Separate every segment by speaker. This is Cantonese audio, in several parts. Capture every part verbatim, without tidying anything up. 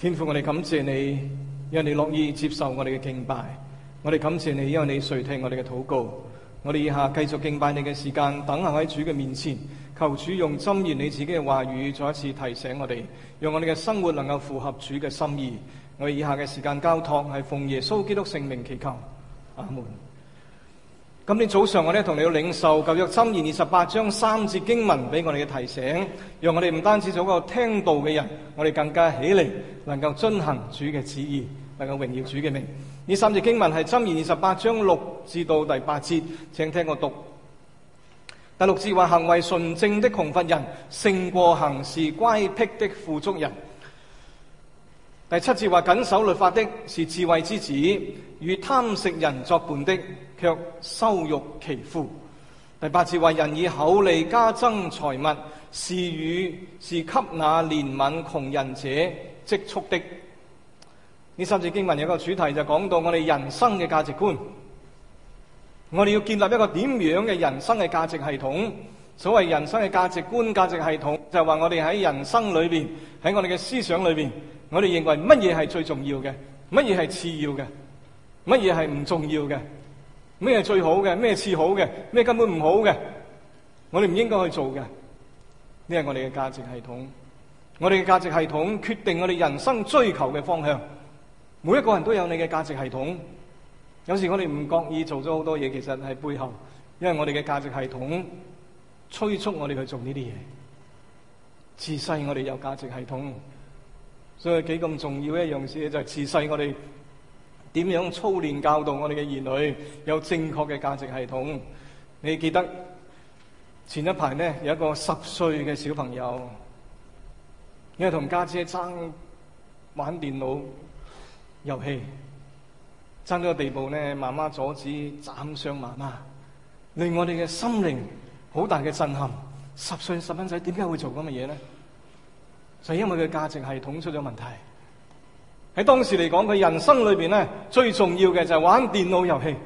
Speaker 1: 天父，我哋感謝你，因為你樂意接受我哋嘅敬拜。我哋感謝你，因為你垂聽我哋嘅禱告。我哋以下繼續敬拜你嘅時間，等候喺主嘅面前，求主用箴言你自己嘅話語再一次提醒我哋，讓我哋嘅生活能夠符合主嘅心意。我哋以下嘅時間交託係奉耶穌基督聖名祈求，阿門。今天早上我哋同你要領受舊約箴言二十八章三節經文俾我哋嘅提醒，讓我哋唔單止做一個聽道嘅人，我哋更加起嚟能夠遵行主嘅旨意，能夠榮耀主嘅名。呢三節經文係箴言二十八章六至到第八節，請聽我讀。第六節話：行為純正的窮乏人勝過行事乖僻的富足人。第七節話：謹守律法的是智慧之子，與貪食人作伴的卻羞辱其父。第八節話：人以厚利加增財物，是與是給那憐憫窮人者積蓄的。呢三節經文有一個主題，就講到我哋人生嘅價值觀。我哋要建立一個點樣嘅人生嘅價值系統？所謂人生嘅價值觀、價值系統，就係話我哋喺人生裏邊，喺我哋嘅思想裏邊，我哋認為乜嘢係最重要嘅，乜嘢係次要嘅，乜嘢係唔重要嘅，咩係最好嘅，咩次好嘅，咩根本唔好嘅，我哋唔應該去做嘅。呢係我哋嘅價值系統。我哋嘅價值系統決定我哋人生追求嘅方向。每一個人都有你嘅價值系統。有時我哋唔覺意做咗好多嘢，其實係背後，因為我哋嘅價值系統催促我哋去做呢啲嘢。自細我哋有價值系統，所以幾咁重要一樣事就係自細我哋點樣操練教導我哋嘅兒女有正確嘅價值系統。你記得前一排呢，有一個十歲嘅小朋友，因為同家姐爭玩電腦遊戲，爭到個地步呢，媽媽阻止斬傷媽媽，令我哋嘅心靈好大嘅震撼。十歲細蚊仔點解會做咁嘅嘢呢？就係因為佢價值系統出咗問題。喺當時嚟講，佢人生裏邊呢，最重要嘅就係玩電腦遊戲。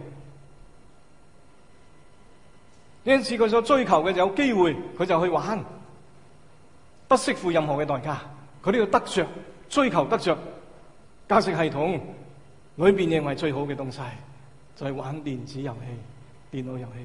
Speaker 1: 因此佢所追求嘅就有機會，佢就去玩，不惜付任何嘅代價，佢都要得着，追求得着價值系統裏邊認為最好嘅東西，就係玩電子遊戲、電腦遊戲。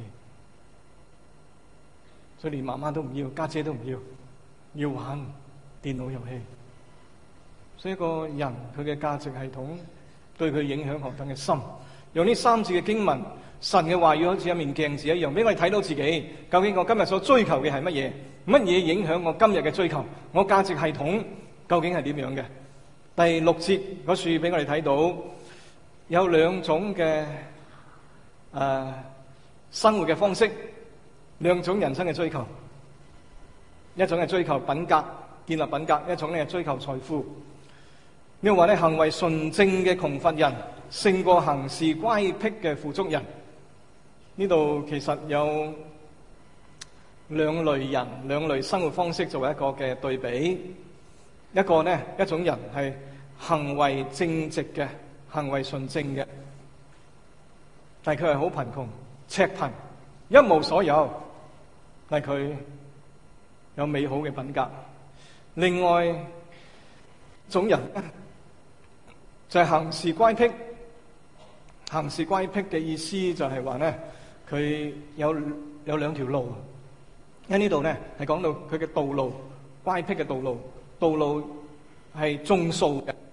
Speaker 1: 所以連媽媽都唔要，家姐都唔要，要玩電腦遊戲。所以一個人佢嘅價值系統對佢影響何等嘅深。用呢三次嘅經文，神嘅話語好似一面鏡子一樣，俾我哋睇到自己究竟我今日所追求嘅係乜嘢，乜嘢影響我今日嘅追求，我價值系統究竟係點樣嘅。第六節嗰處俾我哋睇到有兩種嘅誒、呃、生活嘅方式，兩種人生嘅追求。一種係追求品格，建立品格；一種咧係追求財富。呢個話咧，行為純正嘅窮乏人勝過行事乖僻嘅富足人。呢度其實有兩類人、兩類生活方式作為一個嘅對比。一個呢，一種人係行為正直嘅，行為純正嘅，但係佢係好貧窮、赤貧、一無所有，但係佢有美好嘅品格。另外一種人就係行事乖僻。行事乖僻嘅意思就係話咧，佢有有兩條路。因呢度咧係講到佢嘅道路，乖僻嘅道路，道路係眾數嘅。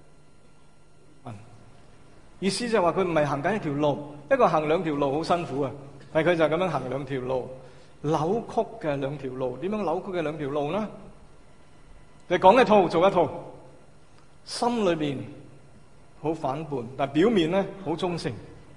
Speaker 1: 意思就係話佢唔係行緊一條路，一個行兩條路好辛苦啊。但係佢就咁樣行兩條路，扭曲嘅兩條路。點樣扭曲嘅兩條路呢？就講一套做一套，心裏邊好反叛，但係表面咧好忠誠。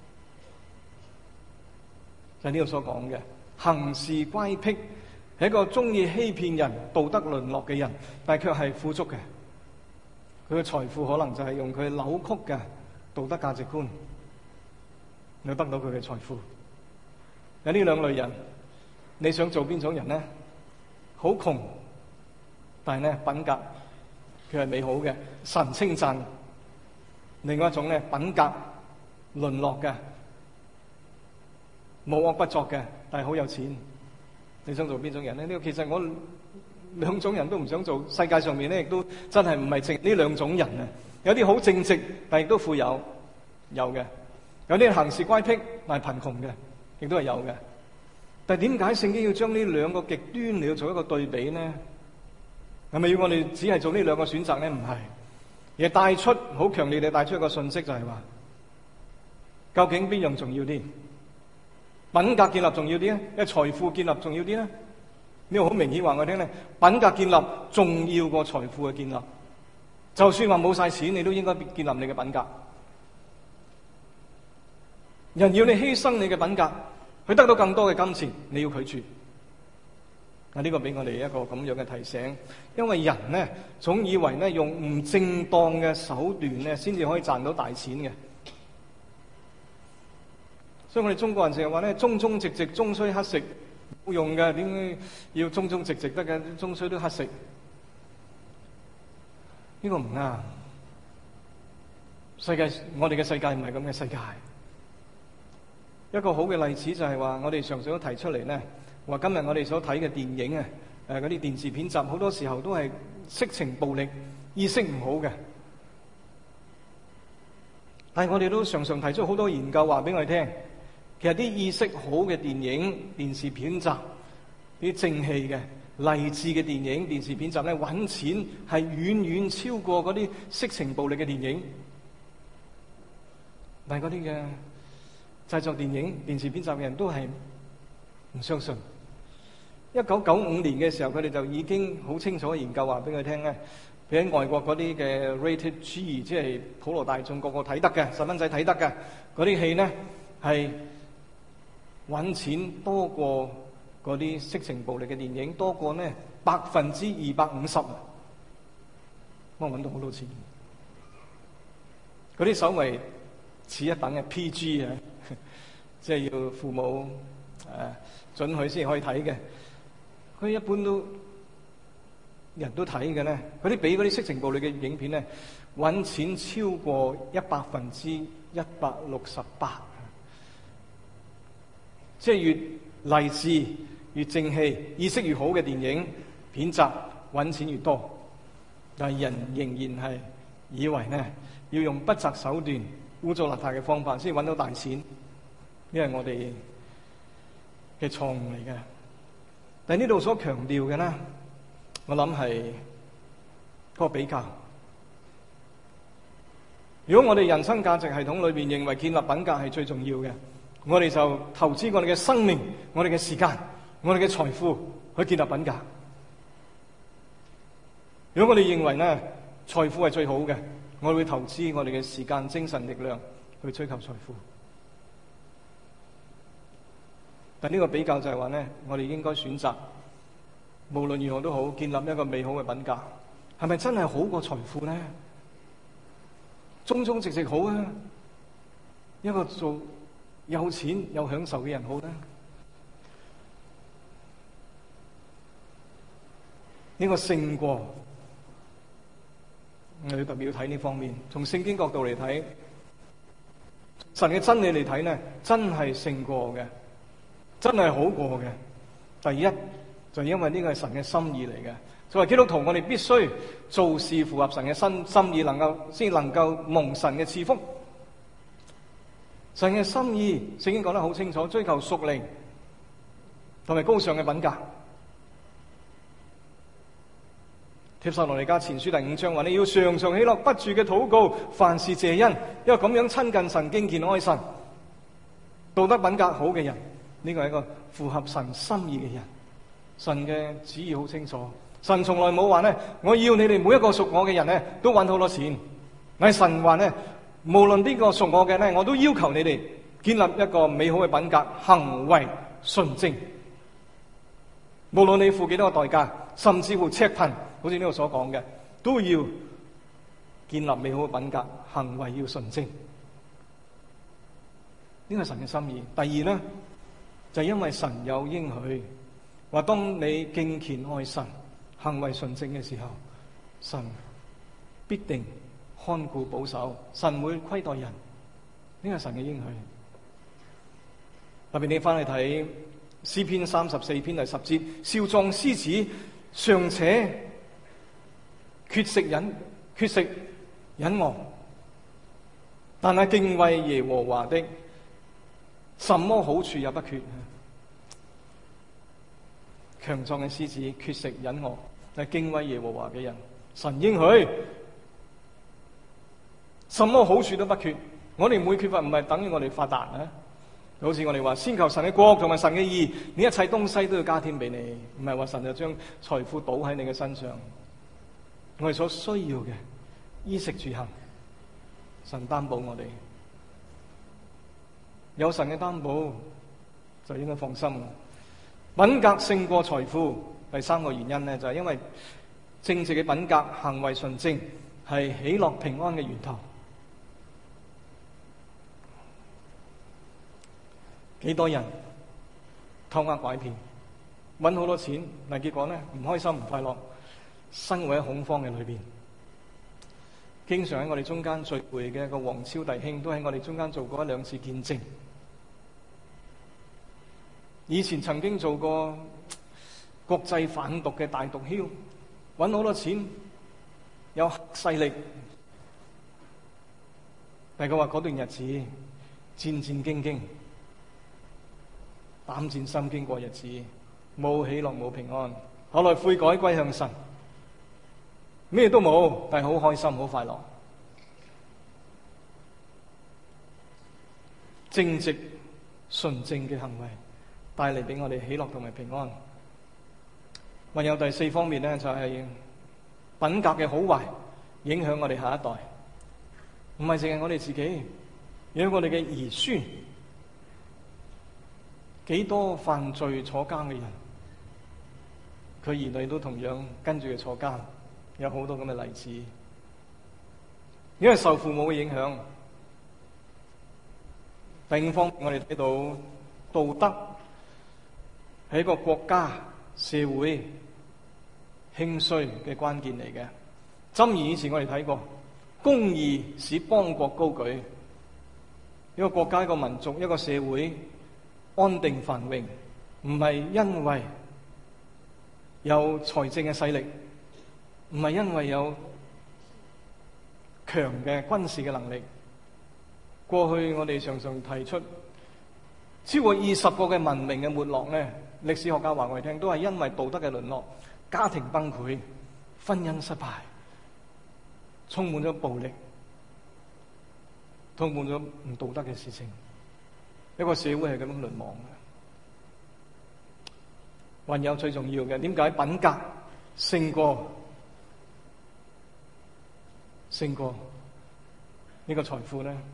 Speaker 1: 就係呢度所講嘅行事乖僻，係一個中意欺騙人、道德淪落嘅人，但係卻係富足嘅。佢嘅財富可能就係用佢扭曲嘅道德價值觀，你得到佢嘅財富。有呢兩類人，你想做邊種人呢？好窮，但係咧品格佢係美好嘅，神稱讚。另外一種咧品格淪落嘅，無惡不作嘅，但係好有錢。你想做邊種人呢？呢個其實我兩種人都唔想做。世界上面咧亦都真係唔係淨呢兩種人啊， 有啲好正直，但亦都富有，有嘅。有啲行事乖僻，但係貧窮嘅，亦都係有嘅。但係點解聖經要將呢兩個極端你要做一個對比呢？係咪要我哋只係做呢兩個選擇呢？唔係，而係帶出好強烈地帶出一個信息，就係話，究竟邊樣重要啲？品格建立重要啲咧，因為財富建立重要啲咧？呢個好明顯話我聽咧，品格建立重要過財富嘅建立。就算話冇晒錢，你都應該建立你嘅品格。人要你犧牲你嘅品格，去得到更多嘅金錢，你要拒絕。啊，呢個俾我哋一個咁樣嘅提醒，因為人呢，總以為呢，用唔正當嘅手段呢，先至可以賺到大錢嘅。所以我哋中國人成日話咧，忠忠直直，終須乞食，冇用嘅。點解要忠忠直直得嘅？終須都乞食，呢個唔啱。世界，我哋嘅世界唔係咁嘅世界。一個好嘅例子就係話，我哋常常都提出嚟咧，話今日我哋所睇嘅電影啊，誒嗰啲電視片集，好多時候都係色情暴力，意識唔好嘅。但係我哋都常常提出好多研究話俾我哋聽。其實啲意識好嘅電影、電視片集，啲正氣嘅、勵志嘅電影、電視片集咧，揾錢係遠遠超過嗰啲色情暴力嘅電影。但係嗰啲嘅製作電影、電視片集嘅人都係唔相信。一九九五年嘅時候，佢哋就已經好清楚研究話俾佢聽咧，比喺外國嗰啲嘅 rated G， 即係普羅大眾個個睇得嘅、細蚊仔睇得嘅嗰啲戲咧，係揾錢多過嗰啲色情暴力嘅電影，多過呢百分之二百五十。我揾到好多錢。嗰啲稍為次一等嘅 P G 啊，即係要父母誒准許先可以睇嘅。佢一般都人都睇嘅咧，嗰啲比嗰啲色情暴力嘅影片咧，揾錢超過一百分之一百六十八。即係越勵志、越正氣、意識越好嘅電影片集，揾錢越多。但係人仍然係以為呢，要用不擇手段、污糟邋遢嘅方法先揾到大錢，呢係我哋嘅錯誤嚟嘅。但係呢度所強調嘅呢，我諗係個比較。如果我哋人生價值系統裏邊認為建立品格係最重要嘅，我哋就投資我哋嘅生命、我哋嘅時間、我哋嘅財富去建立品格。如果我哋認為呢財富係最好嘅，我哋會投資我哋嘅時間、精神力量去追求財富。但呢個比較就係話呢，我哋應該選擇無論如何都好，建立一個美好嘅品格。係咪真係好過財富呢？忠忠直直好啊，一個做有錢有享受嘅人好咧，呢個勝過。我哋特別要睇呢方面，從聖經角度嚟睇，神嘅真理嚟睇呢，真係勝過嘅，真係好過嘅。第一就因為呢個係神嘅心意嚟嘅。作為基督徒，我哋必須做事符合神嘅心心意，能夠先能夠蒙神嘅賜福。神嘅心意，聖經講得好清楚，追求屬靈同埋高尚嘅品格。帖撒羅尼迦前書第五章話：你要常常喜樂，不住嘅禱告，凡事謝恩，因為咁樣親近神、敬虔愛神、道德品格好嘅人，呢個係一個符合神心意嘅人。神嘅旨意好清楚，神從來冇話呢，我要你哋每一個屬我嘅人呢都揾好多錢。但係神話呢，無論邊個屬我嘅呢，我都要求你哋建立一個美好嘅品格，行為純正。無論你付幾多個代價，甚至乎赤貧，好似呢度所講嘅，都要建立美好嘅品格，行為要純正。呢個係神嘅心意。第二呢，就係因為神有應許，話當你敬虔愛神、行為純正嘅時候，神必定看顧保守，神會虧待人。呢個係神嘅應許。特別你翻去睇詩篇三十四篇第十節，少壯獅子尚且缺食忍缺食隱惡，但係敬畏耶和華的，什麼好處也不缺。強壯嘅獅子缺食隱惡，係敬畏耶和華嘅人，神應許什麼好處都不缺。我哋唔會缺乏，唔係等於我哋發達啊！好似我哋話先求神嘅國同埋神嘅義，你一切東西都要加添俾你，唔係話神就將財富倒喺你嘅身上。我哋所需要嘅衣食住行，神擔保我哋，有神嘅擔保就應該放心。品格勝過財富，第三個原因呢，就係因為正直嘅品格、行為純正，係喜樂平安嘅源頭。幾多人偷呃拐騙，搵好多錢，但結果呢，唔開心唔快樂，生活喺恐慌嘅裏邊。經常喺我哋中間聚會嘅一個黃超弟兄，都喺我哋中間做過一兩次見證。以前曾經做過國際販毒嘅大毒梟，搵好多錢，有勢力，但係佢話嗰段日子戰戰兢兢。膽戰心驚過日子，冇喜樂冇平安。後來悔改歸向神，咩都冇，但係好開心好快樂。正直純正嘅行為帶嚟俾我哋喜樂同埋平安。還有第四方面呢，就係品格嘅好壞影響我哋下一代，唔係淨係我哋自己，影響我哋嘅兒孫。幾多犯罪坐監嘅人，佢兒女都同樣跟住佢坐監，有好多咁嘅例子。因為受父母嘅影響。第五方面，我哋睇到道德係一個國家社會興衰嘅關鍵嚟嘅。箴言以前我哋睇過，公義使邦國高舉。一個國家、一個民族、一個社會安定繁榮，唔係因為有財政嘅勢力，唔係因為有強嘅軍事嘅能力。過去我哋常常提出超過二十個嘅文明嘅沒落呢，歷史學家話我哋聽，都係因為道德嘅淪落、家庭崩潰、婚姻失敗、充滿咗暴力、充滿咗唔道德嘅事情。一個社會係咁樣淪亡嘅。還有最重要嘅，點解品格勝過勝過呢個財富呢？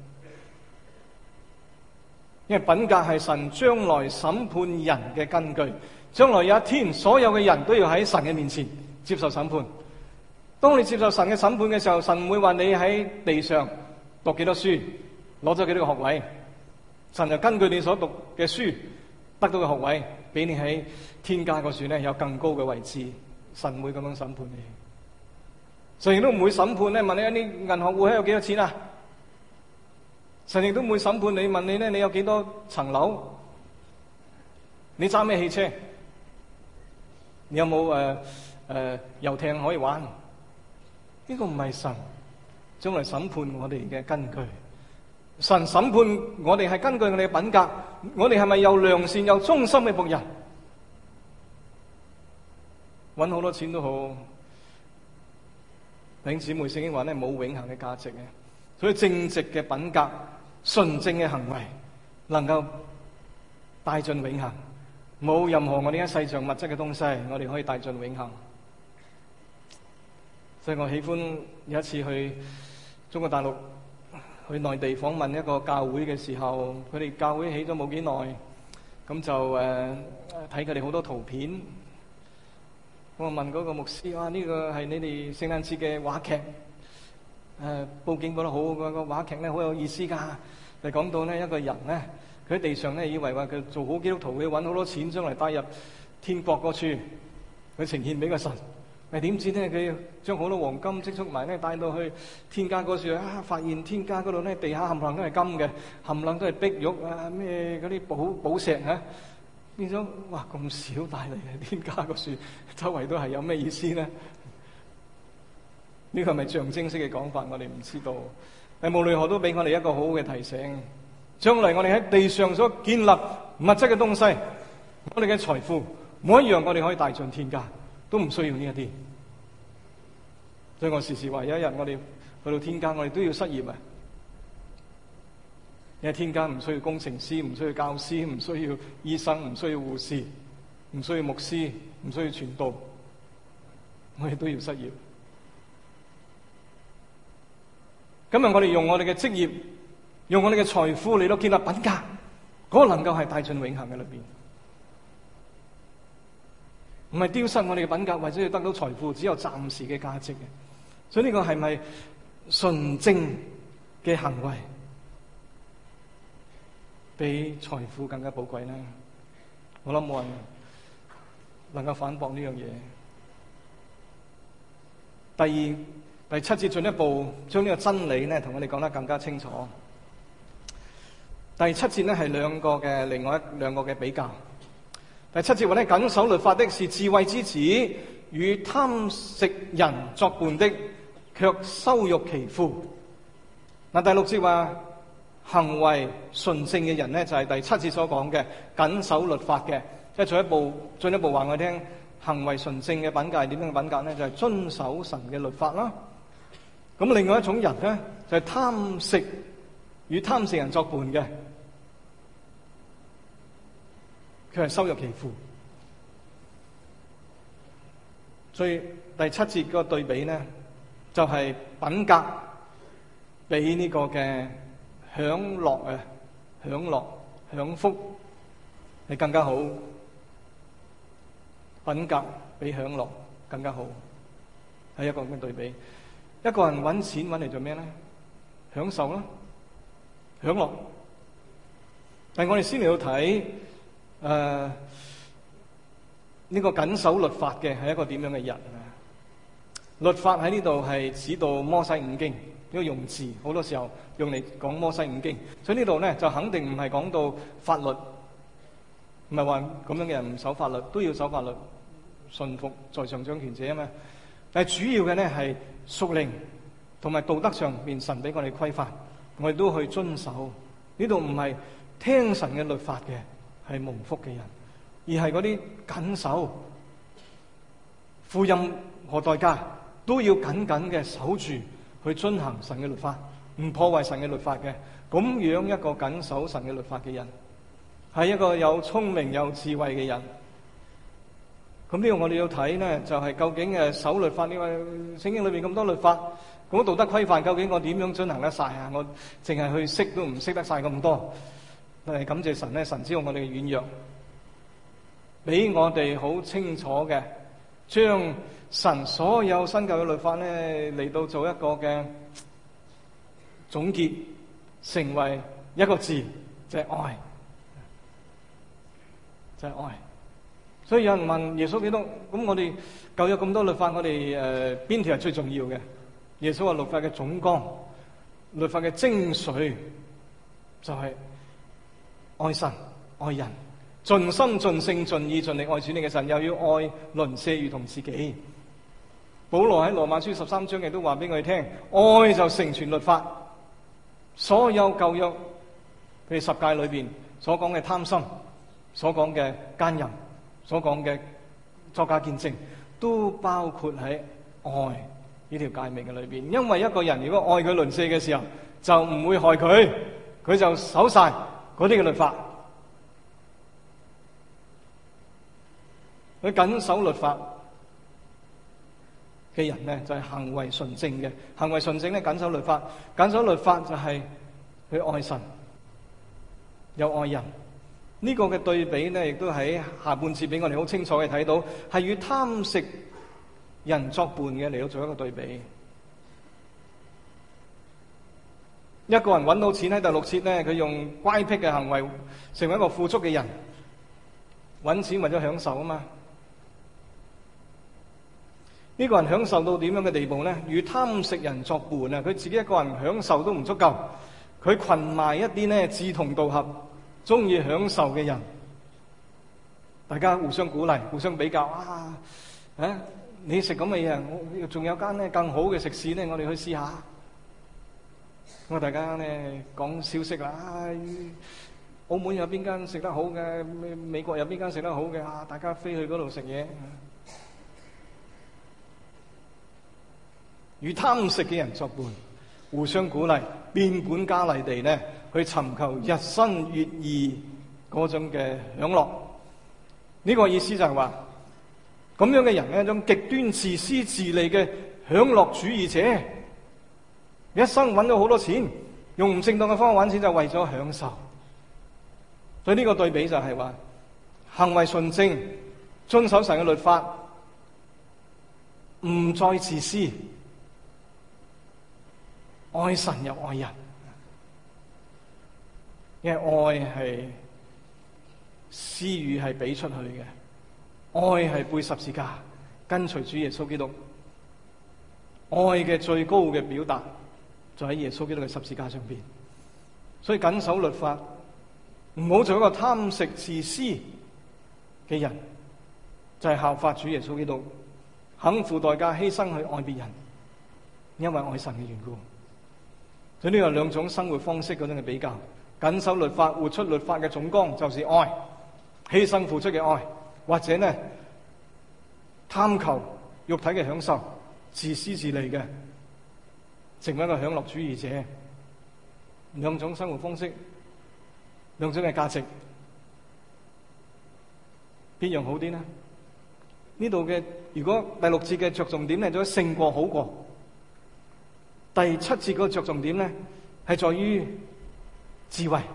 Speaker 1: 因為品格係神將來審判人嘅根據。將來有一天，所有嘅人都要喺神嘅面前接受審判。當你接受神嘅審判嘅時候，神唔會話你喺地上讀幾多書，攞咗幾多個學位。神就根據你所讀嘅書得到嘅學位，俾你喺天家嗰處咧有更高嘅位置。神唔會咁樣審判你，神亦都唔會審判咧問你一啲銀行戶口有幾多錢啊？神亦都唔會審判你問你咧你有幾多層樓？你揸咩汽車？你有冇誒誒遊艇可以玩？呢個唔係神將來審判我哋嘅根據。神審判我哋係根據我哋嘅品格，我哋係咪又良善又忠心嘅僕人？搵好多錢都好，弟兄姊妹，聖經話咧冇永恆嘅價值嘅，所以正直嘅品格、純正嘅行為，能夠帶進永恆。冇任何我哋一世上物質嘅東西，我哋可以帶進永恆。所以我喜歡有一次去中國大陸。去內地訪問一個教會嘅時候，佢哋教會起咗冇幾耐，咁就誒睇佢哋好多圖片。我問嗰個牧師：哇，呢個係你哋聖誕節嘅話劇？誒、呃，佈景覺得好，個個話劇咧好有意思㗎。就講到呢一個人咧，佢喺地上咧以為話佢做好基督徒，佢揾好多錢，將來帶入天國嗰處，佢呈獻俾個神。咪點知咧？佢將好多黃金積蓄埋咧，帶到去天家嗰處啊！發現天家嗰度咧，地下冚唪唥都係金嘅，冚唪唥都係碧玉啊！咩嗰啲寶寶石啊！變咗哇咁少帶嚟嘅天家個樹，周圍都係有咩意思咧？ 呢個係咪象徵式嘅講法？我哋唔知道。但無論如何都俾我哋一個好好嘅提醒。將來我哋喺地上所建立物質嘅東西，我哋嘅財富，冇一樣我哋可以帶進天家，都唔需要呢一啲。所以我時時話，有一日我哋去到天家，我哋都要失業啊！因為天家唔需要工程師，唔需要教師，唔需要醫生，唔需要護士，唔需要牧師，唔需要傳道，我哋都要失業。今日我哋用我哋嘅職業，用我哋嘅財富嚟到建立品格，嗰個能夠係帶進永恆嘅裏邊，唔係丟失我哋嘅品格，或者要得到財富，只有暫時嘅價值嘅。所以呢個係咪純正嘅行為，比財富更加寶貴呢？我諗冇人能夠反駁呢樣嘢。第二，第七節進一步將呢個真理呢同我哋講得更加清楚。第七節呢係兩個嘅另外一兩個嘅比較。第七節話呢，謹守律法的是智慧之子，與貪食人作伴的，卻羞辱其父。嗱，第六節話行為純正嘅人呢，就係第七節所講嘅謹守律法嘅，即係進一步進一步話我聽，行為純正嘅品格係點樣嘅品格呢？就係遵守神嘅律法啦。咁另外一種人呢，就係貪食與貪食人作伴嘅，佢係羞辱其父。所以第七節個對比呢，就係品格比呢個嘅享樂啊、享樂、享福係更加好，品格比享樂更加好，係一個咁嘅對比。一個人揾錢揾嚟做咩咧？享受啦，享樂。但係我哋先嚟到睇誒呢個謹守律法嘅係一個點樣嘅人啊？律法喺呢度係指到摩西五經，呢個用字好多時候用嚟講摩西五經，所以呢度咧就肯定唔係講到法律，唔係話咁樣嘅人唔守法律，都要守法律，順服在上掌權者啊嘛。但係主要嘅咧係屬靈同埋道德上面神俾我哋規範，我哋都去遵守。呢度唔係聽神嘅律法嘅係蒙福嘅人，而係嗰啲謹守，付任何代價都要緊緊嘅守住去遵行神嘅律法，唔破壞神嘅律法嘅，咁樣一個謹守神嘅律法嘅人，係一個有聰明有智慧嘅人。咁呢個我哋要睇呢，就係究竟誒守律法呢？位聖經裏邊咁多律法，咁道德規範，究竟我點樣遵行得晒啊？我淨係去識都唔識得晒咁多。但係感謝神咧，神知道我哋嘅軟弱，俾我哋好清楚嘅將神所有新舊嘅律法咧嚟到做一個嘅總結，成為一個字，就係愛，就係愛。所以有人問耶穌幾多？咁我哋舊約咁多律法，我哋誒邊條係最重要嘅？耶穌話律法嘅總綱，律法嘅精髓就係愛神、愛人，盡心、盡性、盡意、盡力愛主你嘅神，又要愛鄰舍如同自己。保羅喺羅馬書十三章亦都話俾我哋聽，愛就成全律法。所有舊約譬如十誡裏邊所講嘅貪心，所講嘅奸淫，所講嘅作假見證，都包括喺愛呢條誡命嘅裏邊。因為一個人如果愛佢鄰舍嘅時候，就唔會害佢，佢就守晒嗰啲嘅律法，佢謹守律法嘅人呢，就係行為純正嘅。行為純正咧，謹守律法，謹守律法就係佢愛神又愛人。呢個嘅對比呢，亦都喺下半節俾我哋好清楚嘅睇到，係與貪食人作伴嘅嚟到做一個對比。一個人揾到錢，喺第六節呢，佢用乖僻嘅行為成為一個富足嘅人，揾錢為咗享受啊嘛。呢個人享受到點樣嘅地步呢？與貪食人作伴啊！佢自己一個人享受都唔足夠，佢群埋一啲呢志同道合、中意享受嘅人，大家互相鼓勵、互相比較啊！啊， 你食咁嘅嘢，我仲有間咧更好嘅食肆咧，我哋去試下。咁大家咧講消息啦，啊，澳門有邊間食得好嘅，美國有邊間食得好嘅，啊，大家飛去嗰度食嘢。與貪食嘅人作伴，互相鼓勵，變本加厲地咧去尋求日新月異嗰種嘅享樂。呢個意思就係話，咁樣嘅人係一種極端自私自利嘅享樂主義者，一生揾到好多錢，用唔正當嘅方法揾錢就為咗享受。所以呢個對比就係話，行為純正，遵守神嘅律法，唔再自私。愛神又愛人，因為愛係施予係俾出去嘅，愛係背十字架跟隨主耶穌基督。愛嘅最高嘅表達就喺耶穌基督嘅十字架上邊。所以謹守律法，唔好做一個貪食自私嘅人，就係、是、效法主耶穌基督，肯付代價犧牲去愛別人，因為愛神嘅緣故。所以呢個兩種生活方式嗰種嘅比較，謹守律法，活出律法嘅總綱就是愛，犧牲付出嘅愛，或者呢貪求肉體嘅享受，自私自利嘅，成為一個享樂主義者。兩種生活方式，兩種嘅價值，邊樣好啲呢？呢度嘅如果第六節嘅着重點係咗勝過好過。第七節個着重點咧，係在於智慧。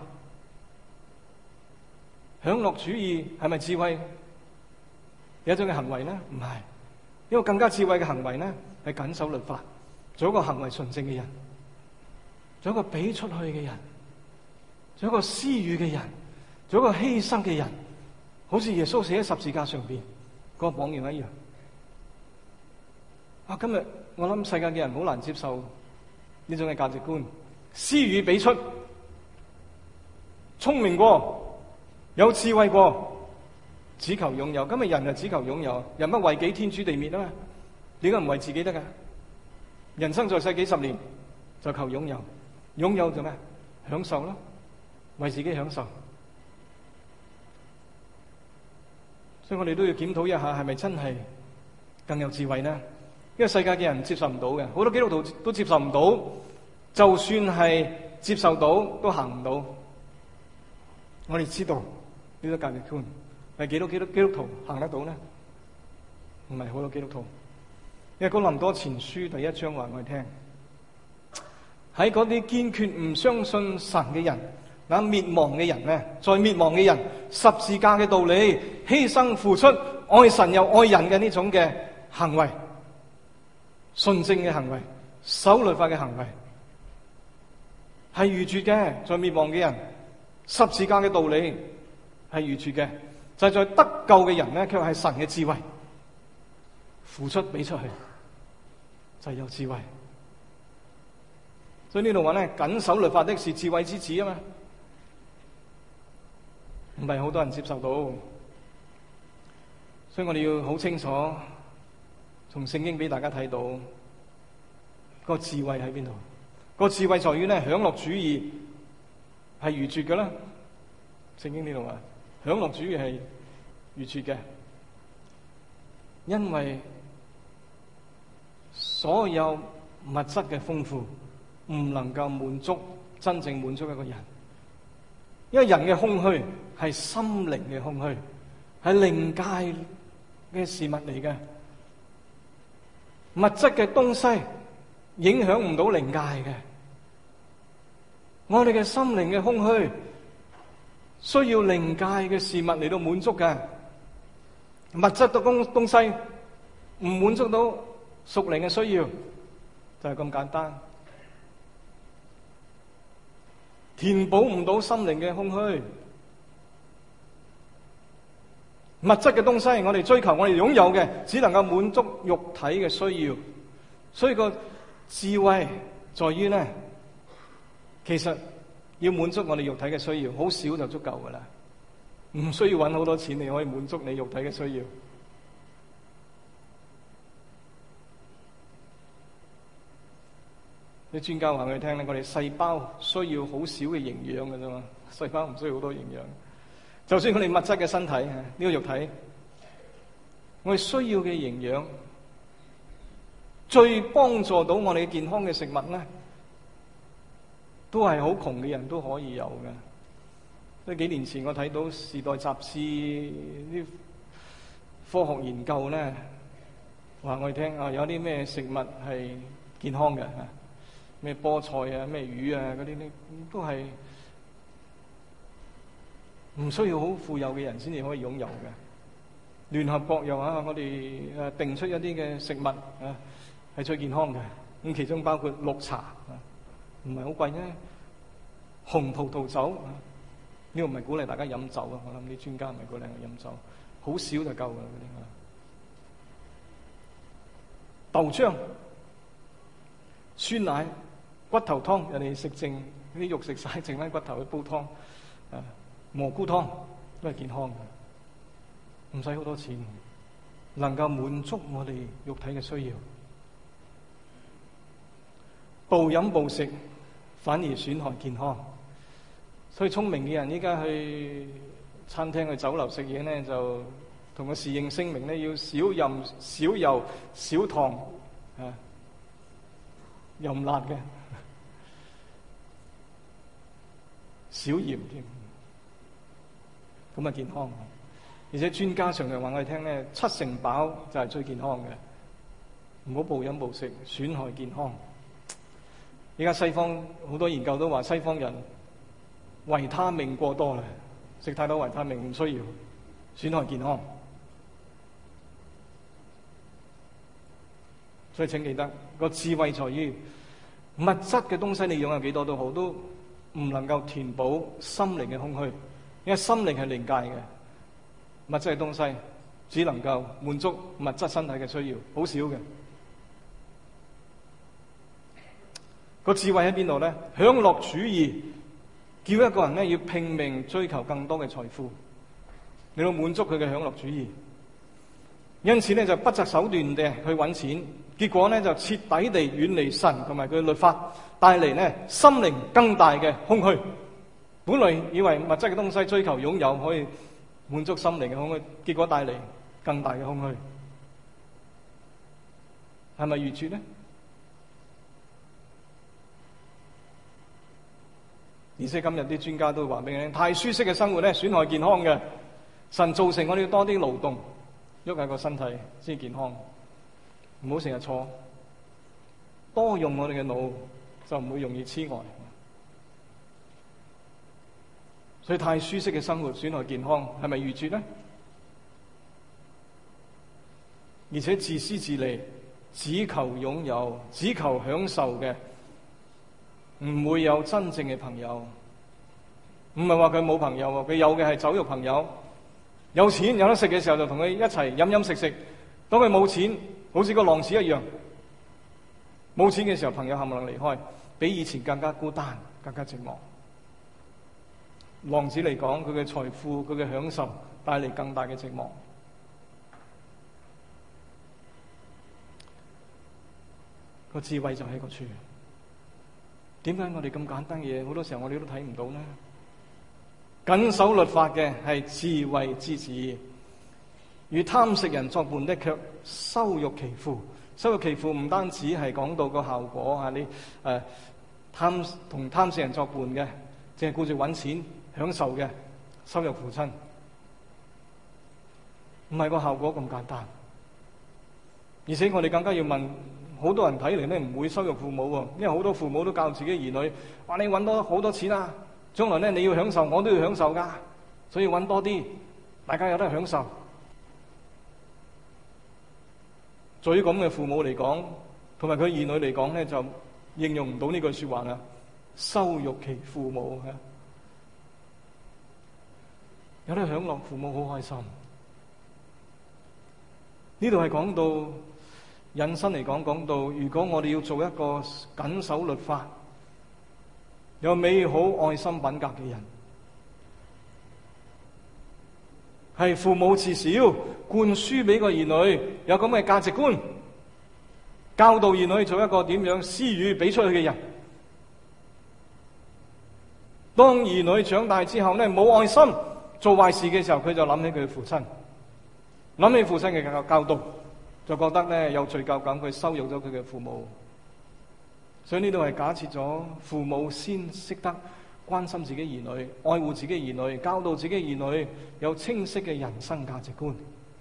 Speaker 1: 享樂主義係咪智慧有一種嘅行為呢？唔係，一個更加智慧嘅行為呢，係謹守律法，做一個行為純正嘅人，做一個俾出去嘅人，做一個施予嘅人，做一個犧牲嘅人，好似耶穌死喺十字架上邊嗰個榜樣一樣。啊，今日我諗世界嘅人好難接受呢種嘅價值觀，施予俾出，聰明過，有智慧過，只求擁有。今日人就只求擁有，人不為己，天誅地滅啊嘛。點解唔為自己得噶？人生在世幾十年，就求擁有，擁有做咩？享受咯，為自己享受。所以我哋都要檢討一下，係咪真係更有智慧呢？因為世界嘅人接受唔到嘅，好多基督徒都接受唔到，就算係接受到，都行唔到。我哋知道呢個價值觀係幾多基督基督徒行得到呢？唔係好多基督徒。因為哥林多前書第一章話我哋聽，喺嗰啲堅決唔相信神嘅人，那滅亡嘅人呢，在滅亡嘅人十字架嘅道理，犧牲付出，愛神又愛人嘅呢種嘅行為，純正嘅行為，守律法嘅行為，係愚拙嘅。在滅亡嘅人，十字架嘅道理係愚拙嘅，就係、是、在得救嘅人呢，卻係神嘅智慧，付出俾出去就係、是、有智慧。所以呢度話咧，謹守律法的是智慧之子啊嘛，唔係好多人接受到，所以我哋要好清楚。從聖經俾大家睇到，個智慧喺邊度？個智慧在於咧，享樂主義係愚拙嘅啦。聖經呢度話，享樂主義係愚拙嘅，因為所有物質嘅豐富唔能夠滿足真正滿足一個人，因為人嘅空虛係心靈嘅空虛，係靈界嘅事物嚟嘅。物質嘅東西影響唔到靈界嘅，我哋嘅心靈嘅空虛需要靈界嘅事物嚟到滿足嘅。物質嘅東東西唔滿足到屬靈嘅需要，就係咁簡單，填補唔到心靈嘅空虛。物質嘅東西，我哋追求，我哋擁有嘅，只能夠滿足肉體嘅需要。所以個智慧在於呢，其實要滿足我哋肉體嘅需要，好少就足夠噶啦，唔需要搵好多錢，你可以滿足你肉體嘅需要。 啲專家話俾佢聽咧，我哋細胞需要好少嘅營養嘅啫嘛，細胞唔需要好多營養。就算我哋物質嘅身體呢、呢個肉體，我哋需要嘅營養，最幫助到我哋健康嘅食物咧，都係好窮嘅人都可以有嘅。呢幾年前我睇到《時代》雜誌啲科學研究咧，話我哋聽啊，有啲咩食物係健康嘅，咩菠菜啊、咩魚啊嗰啲咧，都係唔需要好富有嘅人先至可以擁有嘅。聯合國又啊，我哋誒定出一啲嘅食物啊係最健康嘅，咁其中包括綠茶啊，唔係好貴啫。紅葡萄酒啊，呢個唔係鼓勵大家飲酒啊，我諗啲專家唔係鼓勵我飲酒，好少就夠噶啦嗰啲啊。豆漿、酸奶、骨頭湯，人哋食剩啲肉食晒，剩翻骨頭去煲湯啊，蘑菇湯都係健康嘅，唔使好多錢，能夠滿足我哋肉體嘅需要。暴飲暴食反而損害健康，所以聰明嘅人依家去餐廳、去酒樓食嘢咧，就同個侍應聲明咧，要少鹽、少油、少糖，啊，又唔辣嘅，少鹽添，咁啊健康。而且專家常常話我哋聽咧，七成飽就係最健康嘅，唔好暴飲暴食，損害健康。而家西方好多研究都話，西方人維他命過多啦，食太多維他命唔需要，損害健康。所以請記得，個智慧在於物質嘅東西，你擁有幾多都好，都唔能夠填補心靈嘅空虛，因為心靈係靈界嘅，物質嘅東西只能夠滿足物質身體嘅需要，好少嘅。個智慧喺邊度咧？享樂主義叫一個人咧要拼命追求更多嘅財富，嚟到滿足佢嘅享樂主義。因此咧就不擇手段地去揾錢，結果咧就徹底地遠離神同埋佢嘅律法，帶嚟咧心靈更大嘅空虛。本來以為物質嘅東西追求擁有可以滿足心靈嘅空虛，結果帶嚟更大嘅空虛，係咪愚拙咧？而且今日啲專家都話俾你聽，太舒適嘅生活咧損害健康嘅。神造成我哋要多啲勞動，喐下個身體先健康，唔好成日坐，多用我哋嘅腦就唔會容易痴呆。所以太舒適嘅生活損害健康，係咪愚拙咧？而且自私自利，只求擁有，只求享受嘅，唔會有真正嘅朋友。唔係話佢冇朋友，佢有嘅係酒肉朋友。有錢有得食嘅時候就同佢一齊飲飲食食，當佢冇錢，好似個浪子一樣，冇錢嘅時候朋友冚唪唥離開，比以前更加孤單，更加寂寞。浪子嚟講，佢嘅財富，佢嘅享受帶嚟更大嘅寂寞。個智慧就喺個處。點解我哋咁簡單嘅嘢，好多時候我哋都睇唔到呢？謹守律法嘅係智慧之子，與貪食人作伴的卻羞辱其父。羞辱其父唔單止係講到個效果啊，你誒貪同貪食人作伴嘅，淨係顧住揾錢享受嘅，羞辱父親，唔係個效果咁簡單。而且我哋更加要問，好多人睇嚟咧唔會羞辱父母喎，因為好多父母都教自己兒女話你揾多好多錢啊！將來咧你要享受，我都要享受噶，所以揾多啲，大家有得享受。對於咁嘅父母嚟講，同埋佢兒女嚟講咧，就應用唔到呢句說話啦。羞辱其父母啊！有得享樂，父母好開心。呢度係講到引申嚟講，講到如果我哋要做一個謹守律法，有美好愛心品格嘅人，係父母自小灌輸俾個兒女有咁嘅價值觀， 教導兒女做一個點樣施予俾出去嘅人。當兒女長大之後呢，冇愛心做壞事嘅時候，佢就諗起佢父親，諗起父親嘅教教導，就覺得呢有罪疚感，佢羞辱咗佢嘅父母。所以呢度係假設咗父母先識得關心自己兒女，愛護自己兒女，教導自己兒女有清晰嘅人生價值觀。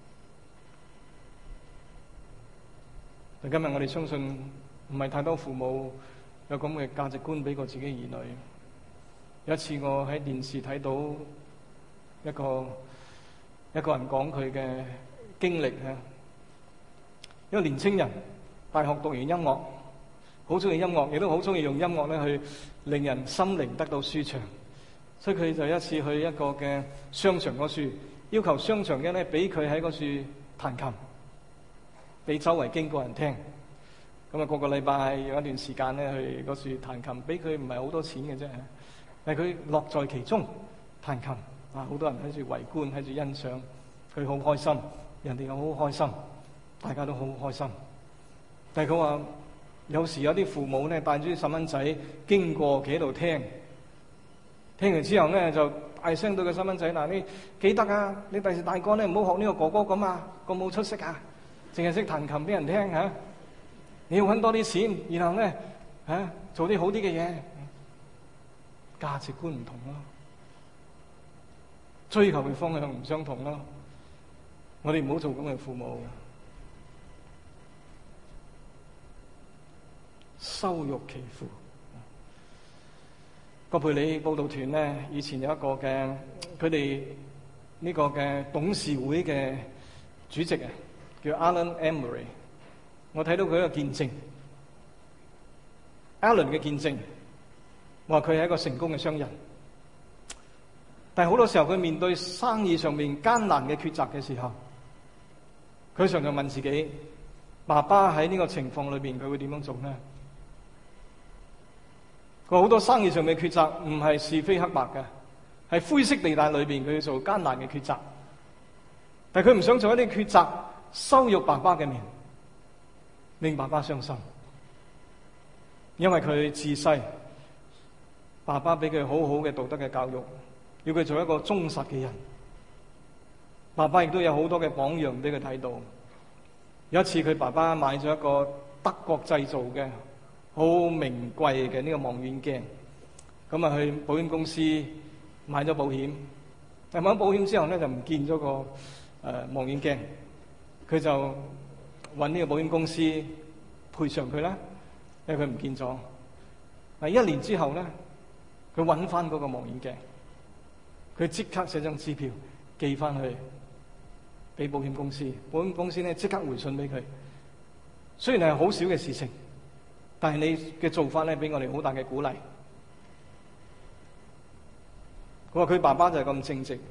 Speaker 1: 但今日我哋相信唔係太多父母有咁嘅價值觀俾過自己兒女。有一次我喺電視睇到一個一個人講佢嘅經歷啊，一個年青人大學讀完音樂，好中意音樂，亦都好中意用音樂咧去令人心靈得到舒暢。所以佢就一次去一個嘅商場嗰處，要求商場嘅咧俾佢喺嗰處彈琴，俾周圍經過人聽。咁啊，個個禮拜有一段時間咧去嗰處彈琴，俾佢唔係好多錢嘅啫，但係佢樂在其中彈琴啊！好多人喺度圍觀，喺度欣賞，佢好開心，人哋又好開心，大家都好開心。但係佢話有時有啲父母咧帶住啲細蚊仔經過，企喺度聽，聽完之後咧就大聲對個細蚊仔：嗱，你記得啊，你第時大個咧唔好學呢個哥哥咁啊，咁冇出息啊，淨係識彈琴俾人聽嚇、啊。你要揾多啲錢，然後咧嚇、啊、做啲好啲嘅嘢。價值觀唔同咯，追求嘅方向唔相同咯。我哋唔好做咁嘅父母，羞辱其父。葛培理佈道團咧，以前有一個嘅佢哋呢個嘅董事會嘅主席啊，叫 Alan Emery。我睇到佢一個見證 ，Alan 嘅見證。話佢係一個成功嘅商人，但係好多時候佢面對生意上面艱難嘅抉擇嘅時候，佢常常問自己：爸爸喺呢個情況裏邊，佢會點樣做呢？佢好多生意上面嘅抉擇唔係是非黑白嘅，係灰色地帶裏邊佢要做艱難嘅抉擇，但係佢唔想做一啲抉擇羞辱爸爸嘅面，令爸爸傷心，因為佢自細。爸爸俾佢好好嘅道德嘅教育，要佢做一個忠實嘅人。爸爸亦都有好多嘅榜樣俾佢睇到。有一次佢爸爸買咗一個德國製造嘅好名貴嘅呢個望遠鏡，咁啊去保險公司買咗保險，但買咗保險之後咧就唔見咗個誒、呃、望遠鏡，佢就揾呢個保險公司賠償佢啦，因為佢唔見咗。嗱，一年之後咧。佢揾翻嗰個望遠鏡，佢即刻寫張支票寄翻去俾保險公司，保險公司咧即刻回信俾佢。雖然係好少嘅事情，但係你嘅做法咧俾我哋好大嘅鼓勵。佢話佢爸爸就係咁正直，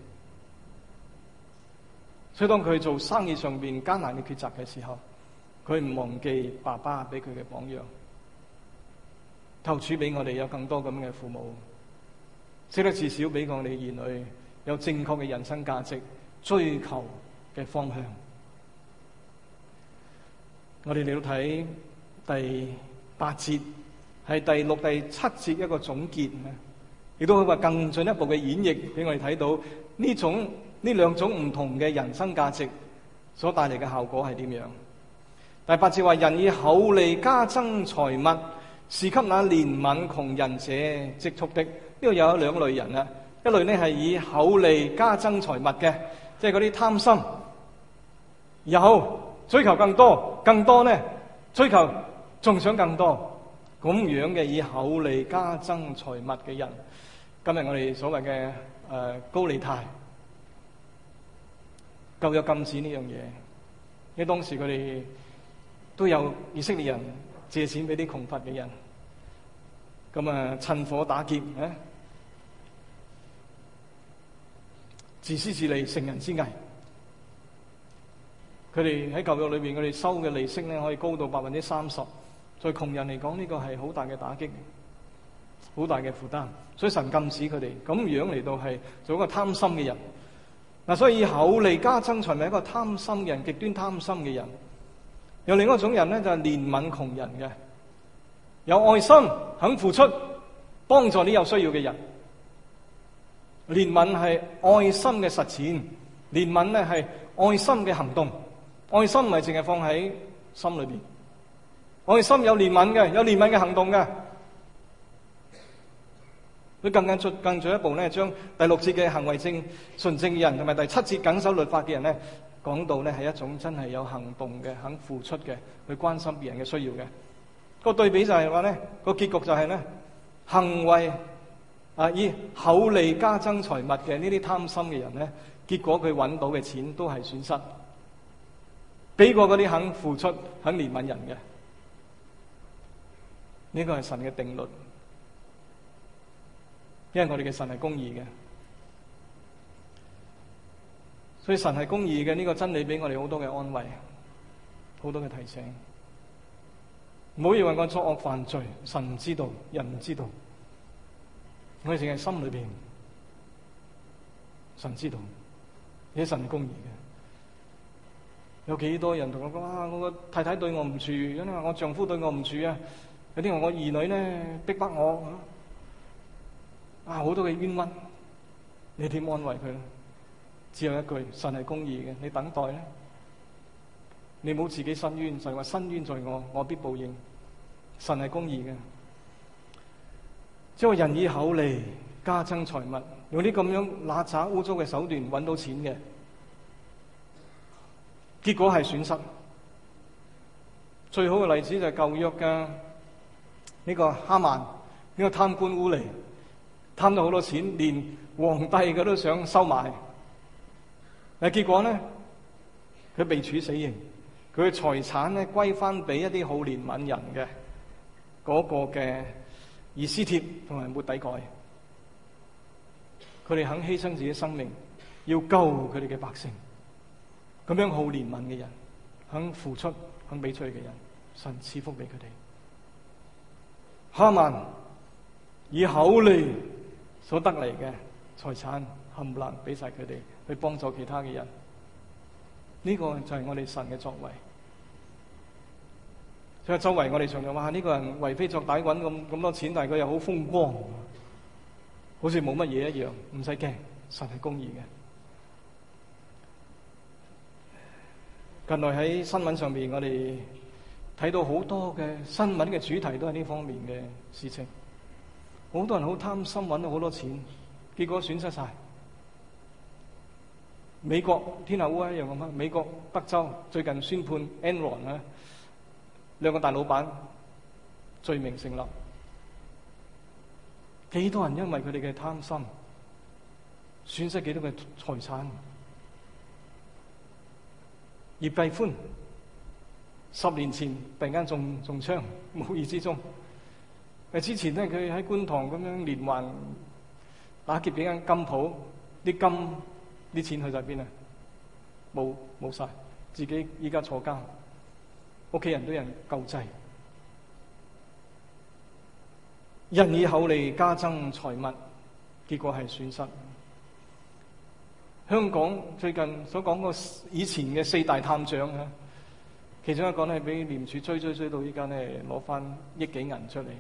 Speaker 1: 所以當佢做生意上邊艱難嘅抉擇嘅時候，佢唔忘記爸爸俾佢嘅榜樣。求主俾我哋有更多咁嘅父母，識得至少俾我哋兒女有正確嘅人生價值、追求嘅方向。我哋嚟到睇第八節，係第六、第七節一個總結，亦都可以話更進一步嘅演繹，俾我哋睇到呢種呢兩種唔同嘅人生價值所帶嚟嘅效果係點樣。第八節話：人以厚利加增財物，是給那憐憫窮人者積蓄的。呢度有兩類人啊，一類呢係以厚利加增財物嘅，即係嗰啲貪心，有追求更多，更多呢追求仲想更多，咁樣嘅以厚利加增財物嘅人，今日我哋所謂嘅誒高利貸，舊約禁止呢樣嘢，因為當時佢哋都有以色列人借錢俾啲窮乏嘅人，咁啊趁火打劫啊，自私自利，乘人之危。佢哋喺舊約裏邊，佢哋收嘅利息咧可以高到百分之三十，對窮人嚟講呢個係好大嘅打擊，好大嘅負擔。所以神禁止佢哋咁樣嚟到係做一個貪心嘅人。嗱，所以以厚利加增財係一個貪心嘅人，極端貪心嘅人。 有另一種人咧，就係憐憫窮人嘅，有愛心，肯付出，幫助啲有需要嘅人。憐憫係愛心嘅實踐，憐憫咧係愛心嘅行動。愛心唔係淨係放喺心裏邊，愛心有憐憫嘅，有憐憫嘅行動嘅。佢更加進更進一步咧，將第六節嘅行為正純正嘅人，同埋第七節謹守律法嘅人咧，講到咧係一種真係有行動嘅，肯付出嘅，去關心別人嘅需要嘅。個對比就係話咧，個結局就係咧，行為啊以厚利加增財物嘅呢啲貪心嘅人咧，結果佢揾到嘅錢都係損失，比過嗰啲肯付出、肯憐憫人嘅。呢個係神嘅定律，因為我哋嘅神係公義嘅，所以神係公義嘅呢個真理俾我哋好多嘅安慰，好多嘅提醒。唔好以為我作惡犯罪，神唔知道，人唔知道，我哋淨係心裏邊，神知道，而且神係公義嘅。有幾多人同我講啊，我個太太對我唔住，因為我丈夫對我唔住啊，有啲話我兒女咧逼迫我啊，好多嘅冤屈，你點安慰佢咧？只有一句，神係公義嘅，你等待咧，你冇自己申冤，就係話申冤在我，我必報應。神係公義嘅，即係人以厚利加增財物，用啲咁樣揦雜污糟嘅手段揾到錢嘅，結果係損失。最好嘅例子就係舊約嘅呢個哈曼，呢個貪官污吏，貪到好多錢，連皇帝佢都想收買。但係結果咧，佢被處死刑，佢嘅財產咧歸翻俾一啲好憐憫人嘅嗰個嘅以斯帖同埋末底改，佢哋肯犧牲自己生命，要救佢哋嘅百姓。咁樣好憐憫嘅人，肯付出、肯俾出去嘅人，神賜福俾佢哋。哈曼以厚利所得嚟嘅財產冚唪唥俾晒佢哋，去幫助其他嘅人。呢、這個就係我哋神嘅作為。所以周圍我哋常常話呢個人為非作歹，揾咁咁多錢，但係佢又好風光，好似冇乜嘢一樣。唔使驚，神係公義嘅。近來喺新聞上面，我哋睇到好多嘅新聞嘅主題都係呢方面嘅事情。好多人好貪心，揾到好多錢，結果損失晒。美國天下烏一樣咁啊！美國德州最近宣判 Enron 啊，兩個大老闆罪名成立。幾多人因為佢哋嘅貪心，損失幾多嘅財產？葉繼歡十年前突然間中中槍，無意之中。誒之前咧，佢喺觀塘咁樣連環打劫幾間金鋪，啲金啲錢去晒邊啊？冇冇晒，自己依家坐監，屋企人都有人救濟。人以厚利加增財物，結果係損失。香港最近所講個以前嘅四大探長啊，其中一個咧俾廉署追追追到依家咧攞翻億幾銀出嚟。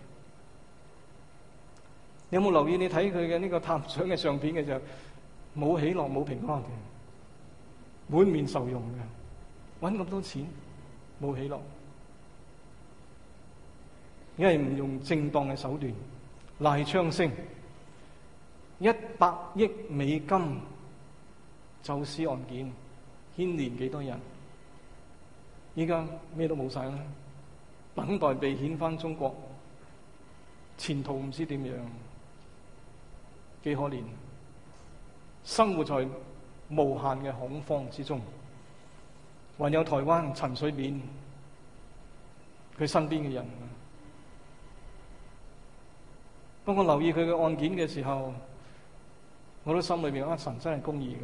Speaker 1: 你有冇留意？你睇佢嘅呢個探長嘅相片嘅時候，冇喜樂冇平安嘅，滿面愁容嘅，揾咁多錢冇喜樂，因為唔用正當嘅手段。賴昌星一百億美金走私案件，牽連幾多人？依家咩都冇晒啦，等待被遣返中國，前途唔知點樣。幾可憐，生活在無限嘅恐慌之中。還有台灣陳水扁，佢身邊嘅人。當我留意佢嘅案件嘅時候，我都心裏邊啊，神真係公義噶。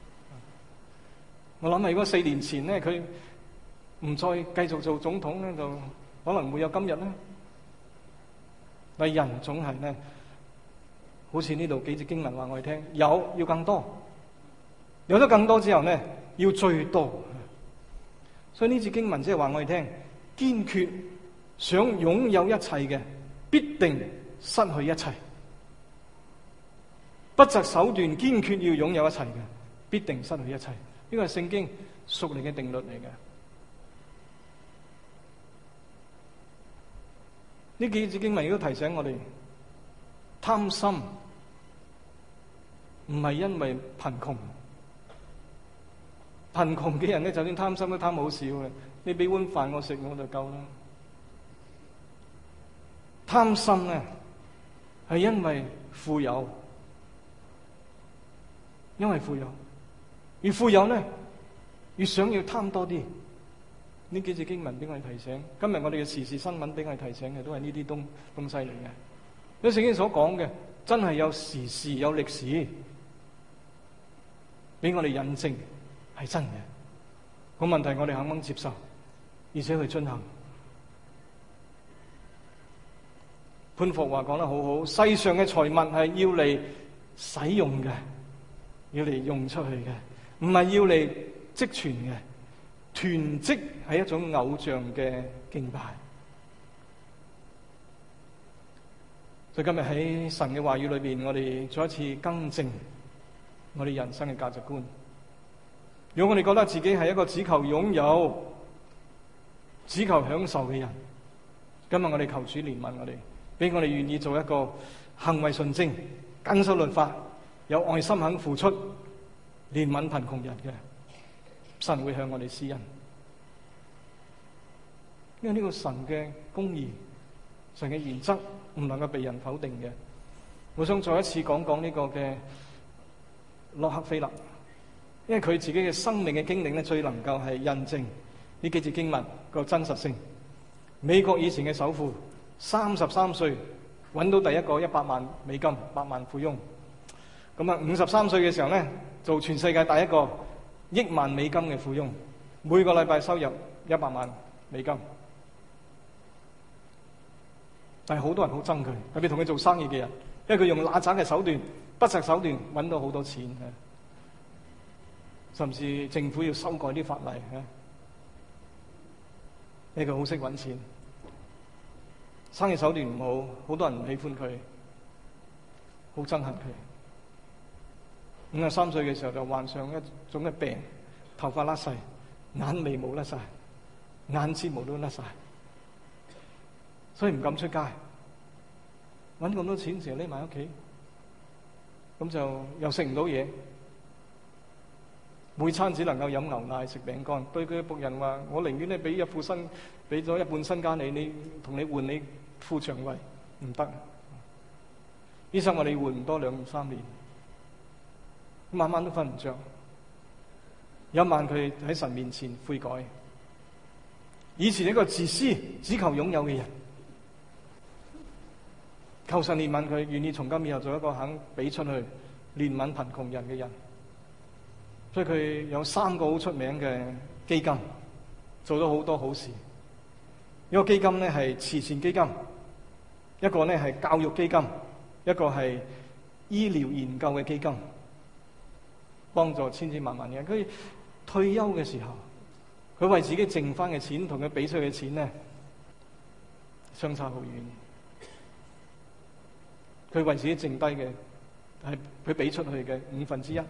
Speaker 1: 我諗如果四年前咧，佢唔再繼續做總統咧，就可能會有今日咧。但係人總係咧。好似呢度幾節經文話我哋聽，有要更多，有咗更多之後呢，要最多。 所以呢節經文即係話我哋聽，堅決想擁有一切嘅，必定失去一切；不擇手段堅決要擁有一切嘅，必定失去一切。呢個係聖經屬靈嘅定律嚟嘅。呢幾節經文亦都提醒我哋，貪心唔係因為貧窮，貧窮嘅人咧，就算貪心都貪好少嘅。你俾碗飯我食我就夠啦。貪心咧係因為富有，因為富有，越富有咧越想要貪多啲。呢幾節經文俾我哋提醒，今日我哋嘅時事新聞俾我哋提醒嘅都係呢啲東東西嚟嘅。因為聖經所講嘅真係有時事有歷史俾我哋印證係真嘅。個問題我哋肯唔肯接受，而且去進行。潘霍華講得好好，世上嘅財物係要嚟使用嘅，要嚟用出去嘅，唔係要嚟積存嘅。囤積係一種偶像嘅敬拜。所以今日喺神嘅話語裏邊，我哋再一次更正我哋人生嘅價值觀。如果我哋覺得自己係一個只求擁有、只求享受嘅人，今日我哋求主憐憫我哋，俾我哋願意做一個行為純正、謹守律法、有愛心、肯付出、憐憫貧窮人嘅。神會向我哋施恩，因為呢個神嘅公義、神嘅原則唔能夠被人否定嘅。我想再一次講講呢個嘅洛克菲勒，因為佢自己嘅生命嘅經歷咧，最能夠係印證呢幾節經文個真實性。美國以前嘅首富，三十三歲揾到第一個一百萬美金百萬富翁，咁啊五十三歲嘅時候咧，做全世界第一個億萬美金嘅富翁，每個禮拜收入一百萬美金，但係好多人好憎佢，特別同佢做生意嘅人，因為佢用揦鮓嘅手段、不擇手段揾到好多錢，甚至政府要修改啲法例，因為佢好識揾錢，生意手段唔好，好多人唔喜歡佢，好憎恨佢。五十三歲嘅時候就患上一種嘅病，頭髮甩晒，眼眉毛甩晒，眼睫毛都甩晒，所以唔敢出街，搵咁多錢成日匿埋屋企，咁就又食唔到嘢，每餐只能夠飲牛奶食餅乾。對佢嘅僕人話：我寧願你俾一副身，俾咗一半身家你，你同你換你副腸胃，唔得。醫生話你換唔多兩三年。晚晚都瞓唔着，有一晚佢喺神面前悔改。以前一個自私、只求擁有嘅人，求神憐憫佢，願意從今以後做一個肯俾出去憐憫貧窮人嘅人。所以佢有三個好出名嘅基金，做咗好多好事。一個基金咧係慈善基金，一個咧係教育基金，一個係醫療研究嘅基金。幫助千千萬萬人，佢退休嘅時候，佢為自己剩翻嘅錢同佢俾出去嘅錢咧，相差好遠。佢為自己剩低嘅係佢俾出去嘅五分之一。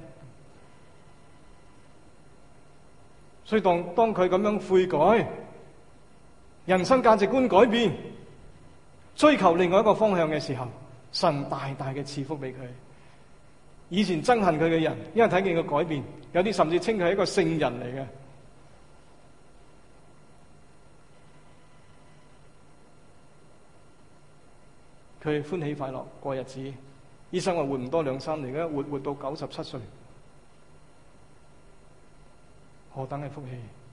Speaker 1: 所以當當佢咁樣悔改，人生價值觀改變，追求另外一個方向嘅時候，神大大嘅賜福俾佢。以前憎恨佢嘅人，因為睇見佢改變，有啲甚至稱佢係一個聖人嚟嘅。佢歡喜快樂過日子，醫生話活唔多兩三年，而家活活到九十七歲，何等嘅福氣！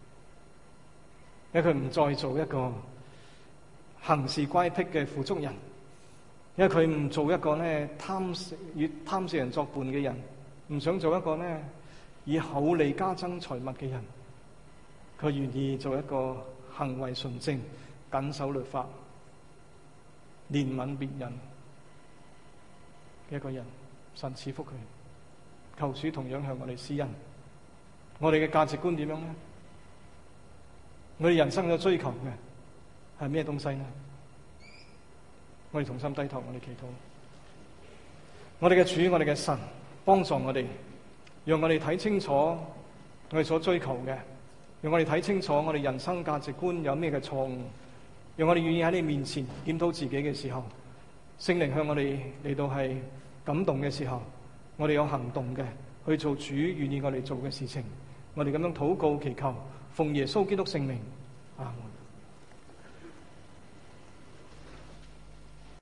Speaker 1: 因為佢唔再做一個行事乖僻嘅富足人。因為佢唔做一個咧貪食與貪食人作伴嘅人，唔想做一個咧以厚利加增財物嘅人，佢願意做一個行為純正、謹守律法、憐憫別人嘅一個人。神賜福佢，求主同樣向我哋施恩。我哋嘅價值觀點樣咧？ 我哋人生所追求嘅係咩東西呢？我哋同心低頭，我哋祈禱。我哋嘅主，我哋嘅神，幫助我哋，讓我哋睇清楚我哋所追求嘅，讓我哋睇清楚我哋人生價值觀有咩嘅錯誤，讓我哋願意喺你面前檢討自己嘅時候，聖靈向我哋嚟到係感動嘅時候，我哋有行動嘅去做主願意我哋做嘅事情。我哋咁樣禱告祈求，奉耶穌基督聖名，阿門。